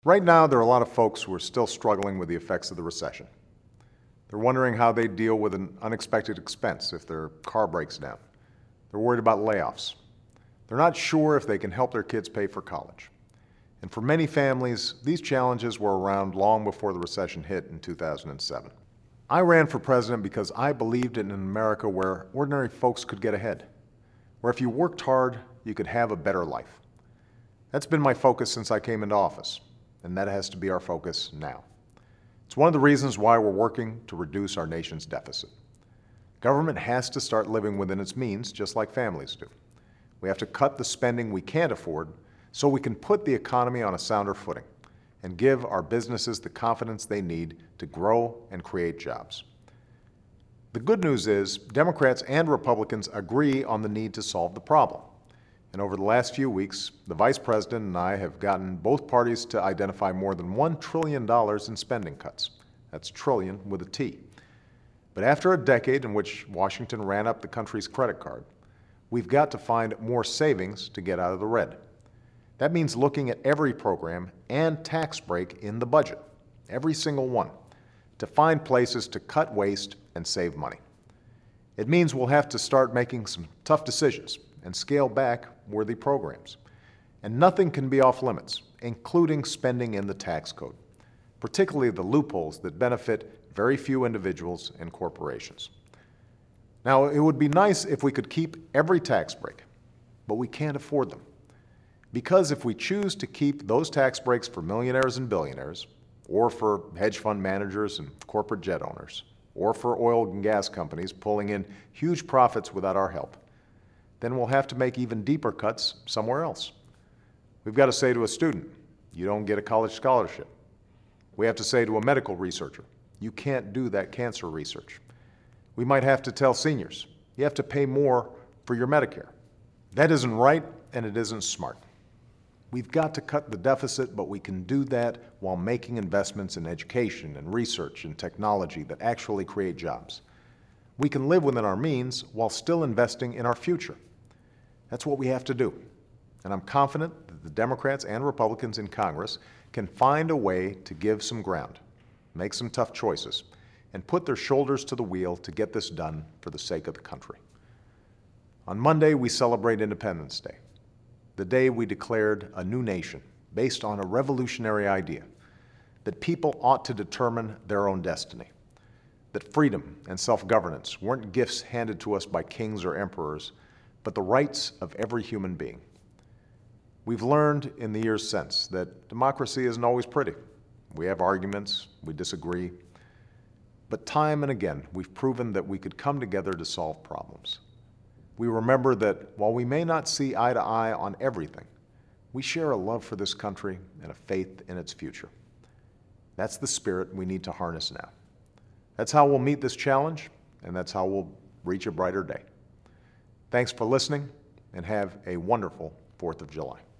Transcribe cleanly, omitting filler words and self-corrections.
Right now, there are a lot of folks who are still struggling with the effects of the recession. They're wondering how they deal with an unexpected expense if their car breaks down. They're worried about layoffs. They're not sure if they can help their kids pay for college. And for many families, these challenges were around long before the recession hit in 2007. I ran for president because I believed in an America where ordinary folks could get ahead, where if you worked hard, you could have a better life. That's been my focus since I came into office, and that has to be our focus now. It's one of the reasons why we're working to reduce our nation's deficit. Government has to start living within its means, just like families do. We have to cut the spending we can't afford so we can put the economy on a sounder footing and give our businesses the confidence they need to grow and create jobs. The good news is Democrats and Republicans agree on the need to solve the problem. And over the last few weeks, the Vice President and I have gotten both parties to identify more than $1 trillion in spending cuts. That's trillion with a T. But after a decade in which Washington ran up the country's credit card, we've got to find more savings to get out of the red. That means looking at every program and tax break in the budget, every single one, to find places to cut waste and save money. It means we'll have to start making some tough decisions and scale back worthy programs. And nothing can be off limits, including spending in the tax code, particularly the loopholes that benefit very few individuals and corporations. Now, it would be nice if we could keep every tax break, but we can't afford them. Because if we choose to keep those tax breaks for millionaires and billionaires, or for hedge fund managers and corporate jet owners, or for oil and gas companies pulling in huge profits without our help, then we'll have to make even deeper cuts somewhere else. We've got to say to a student, you don't get a college scholarship. We have to say to a medical researcher, you can't do that cancer research. We might have to tell seniors, you have to pay more for your Medicare. That isn't right, and it isn't smart. We've got to cut the deficit, but we can do that while making investments in education and research and technology that actually create jobs. We can live within our means while still investing in our future. That's what we have to do. And I'm confident that the Democrats and Republicans in Congress can find a way to give some ground, make some tough choices, and put their shoulders to the wheel to get this done for the sake of the country. On Monday, we celebrate Independence Day, the day we declared a new nation based on a revolutionary idea that people ought to determine their own destiny, that freedom and self-governance weren't gifts handed to us by kings or emperors, but the rights of every human being. We've learned in the years since that democracy isn't always pretty. We have arguments, we disagree, but time and again, we've proven that we could come together to solve problems. We remember that while we may not see eye to eye on everything, we share a love for this country and a faith in its future. That's the spirit we need to harness now. That's how we'll meet this challenge, and that's how we'll reach a brighter day. Thanks for listening, and have a wonderful 4th of July.